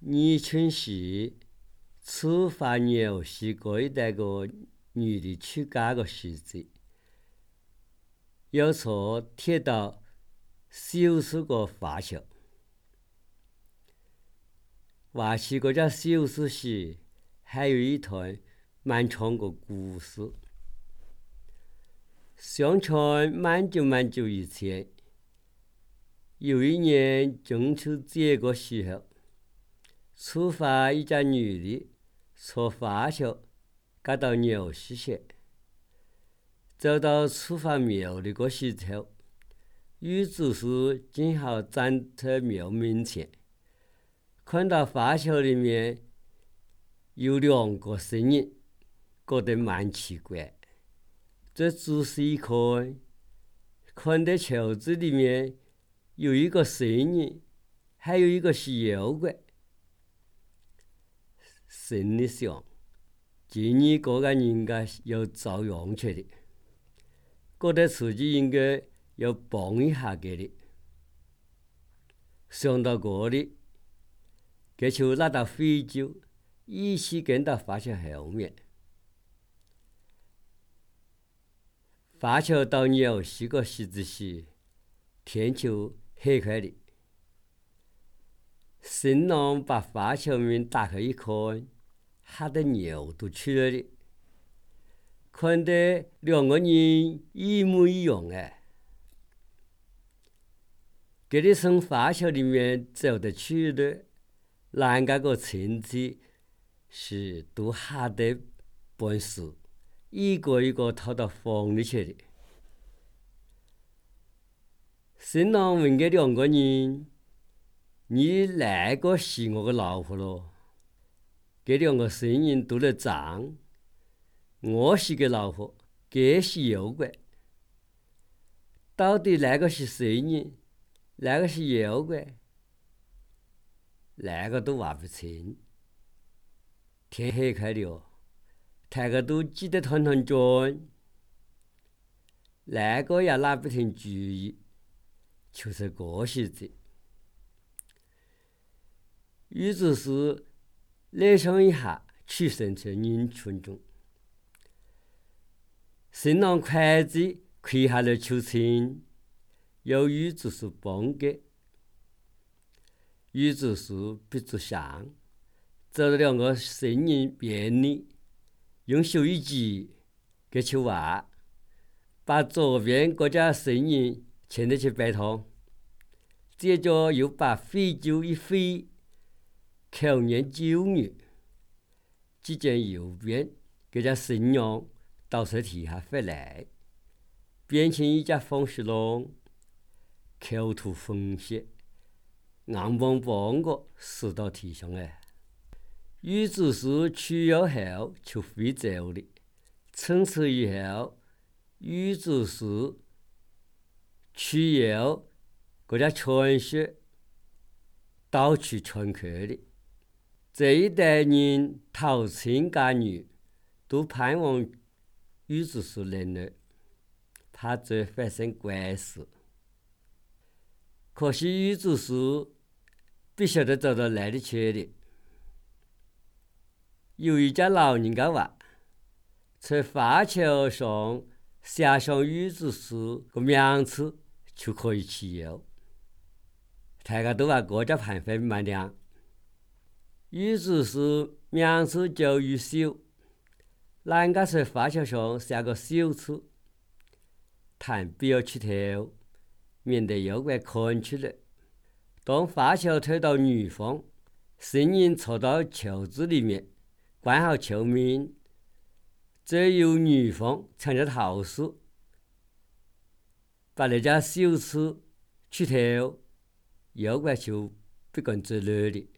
拟春时处罚牛是嗰一代個女的出家個時節，有坐鐵道小事個花轎。話起嗰隻小事時，還有一段漫長個故事。相傳蠻久以前，有一年中秋節個時候，處罰一隻女的坐花轎趕到牛市前，走到處罰廟的個時候，女主事正好站在廟面前，看到花轎裡面有兩個身影，覺得蠻奇怪。再仔細一看，看到轎子裡面有一個身影，還有一個是妖怪。心裡想，今日嗰個人家要遭殃去了，覺得自己應該要幫一下佢哋。想到嗰裡，佢就拿到灰酒，一起跟到花轎後面。花轎到牛市個時節時，天就黑開了。新郎把花轎面打開一看，嚇得牛都出來了。看得兩個人一模一樣哎。佢哋從花轎裡面走得出來，人家個親戚是都嚇得半死，一個一個逃到房裡去了。新郎問佢兩個人：你哪個是我的老婆咯？佢兩個聲音都在講：我是個老婆，佢是妖怪。到底哪個是聲音，哪個是妖怪？哪個都話不清。天黑開了，大家都急得團團轉，哪個也拿不定主意。就是嗰時節，女主事臉上一下出現在人群中。新郎筷子跪下來求親，由女主事幫給。女主事不住想，走到兩個身影邊裡，用手一舉，佢就話把左邊嗰隻身影牽得去拜堂，接着又把灰酒一揮，口念咒語，只見右邊嗰隻身樣倒在地下飛來，變成一隻黃鼠狼，口吐紅血，硬邦邦個死到地上哎。女主事取藥後就飛走了，從此以後，女主事取藥嗰隻傳說到處傳開了。這一代人投親嫁女，都盼望女主事能來，怕再發生怪事。可惜女主事不曉得走到哪裡去了。有一家老人家話，在花轎上寫上女主事個名字就可以取藥。大家都話嗰隻辦法蠻靚。女主事名字叫玉秀，人家在花轎上寫個秀字，但不要出頭，免得妖怪看出來。當花轎推到女方，聲音坐到轎子裡面，關好轎門，再由女方搶着頭飾，把那隻秀字出頭，妖怪就不敢再來了。